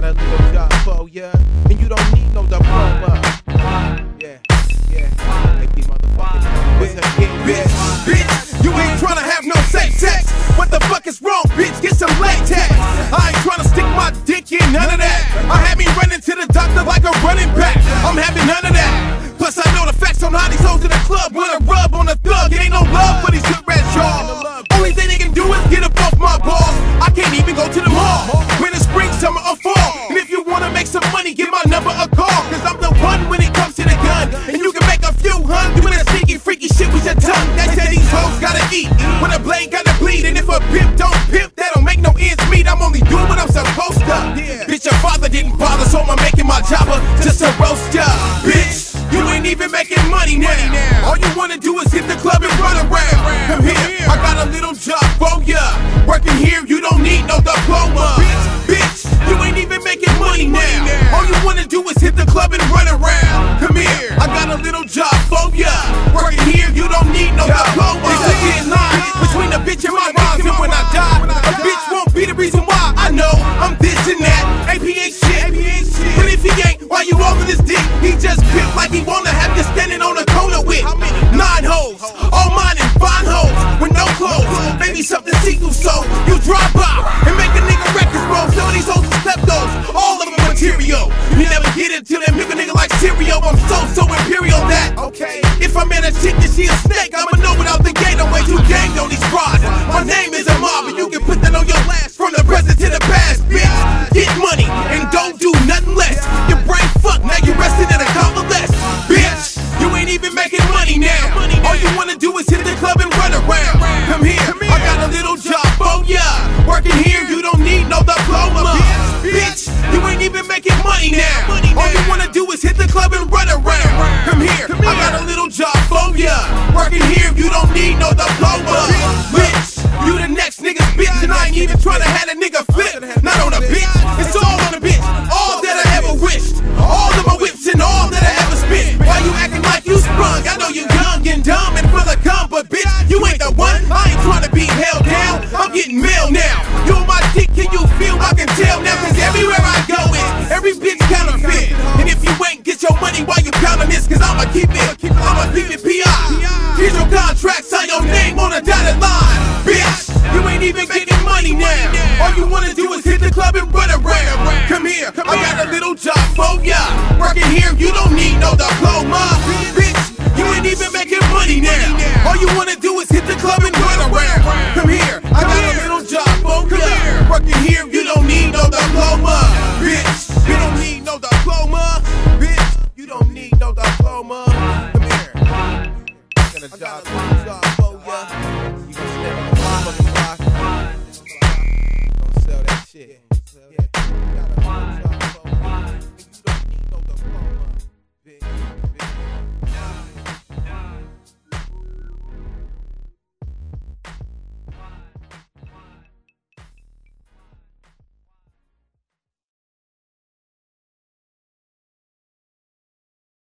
a little job for ya, and you don't need no diploma. Yeah. AP motherfucking Bitch, you ain't tryna have no safe sex. What the fuck is wrong, bitch? Get some latex. I ain't tryna stick my dick in none of that. I had me running to the doctor like a running back. I'm having none of that. Plus I know the facts on how these hoes in the club wanna rub on a thug. It ain't no love for these good rats, y'all. Only thing they can do is get up off my balls. I can't even go to the mall. Winter, spring, summer, or fall. And if you wanna make some money, give my number a call. Cause I'm the one when it comes to the gun. And you can make a few, doing that sneaky, freaky shit with your tongue. They say these hoes gotta eat when a blade gotta bleed. And if a pimp don't pimp, that don't make no ends meet. I'm only doing what I'm supposed to. Bitch, your father didn't bother, so I'm making my chopper just to roast ya. Bitch, you ain't even making money now. All you wanna do is hit the club and run around. Come here, I got a little job for ya. Working here, you don't need no diploma. Bitch, you ain't even making money now. All you wanna do is hit the club and run around. Come here, I got a little job for ya. Working here, you don't need no diploma. It's a thin line between the bitch and my rhymes, and when I die, a bitch won't be the reason why. I know I'm this and that. AP ain't shit. But if he ain't, why you over this dick? He just pimp like he wanna have you standing on a corner with 9 hoes, all mine and fine hoes with no clothes. Maybe something see-through, so you drive by and make a nigga records, bro. Some of these hoes are kleptos, all of them material. You never get it till they make a nigga like cereal. I'm so imperial that, okay, if I'm in a chick and she a snake, I'ma know without the gate. I'm way too ganged on these broads. My name is a mob, and you can put that on your last. From the present to the past, bitch. Get money and don't do nothing less. Your brain fucked, now you're resting in a convalesce. Bitch, you ain't even making money now. All you wanna do is hit the club and run around. Come here, I got a little job for ya. Working here, you don't need no diploma. Bitch, you ain't even making money now. All you wanna do is hit the club and run around. Come here, I got a little job for ya. Working here, you don't need no diploma. Bitch, you the next nigga's bitch, and I ain't even tryna have a nigga flip. Not on a bitch, it's all on a bitch. All that I ever wished, all of my whips and all that I ever spit. Why you acting like you sprung? I know you young and dumb and full of cum, but bitch, you ain't the one. I ain't tryna be held down, I'm getting mail now. You on my dick, can you feel? I can tell now, cause everywhere I go is every bitch counterfeit. And if you ain't, get your money while you counting this, cause I'ma keep it P.I. Here's your contract, sign your name on a dotted line. Bitch, you ain't even getting money now. All you wanna do is hit the club and run around. Come here, I got a little job for ya. Working here, you don't need no diploma. Bitch, you ain't even making money now. All you wanna do is hit the club and run around. Come here, I got a little job for ya. Working here, you don't need no diploma. Bitch, you don't need no diploma. Bitch, you don't need no diploma. Come here, I got a job for ya. You can stand on the motherfucking block. Don't sell that shit.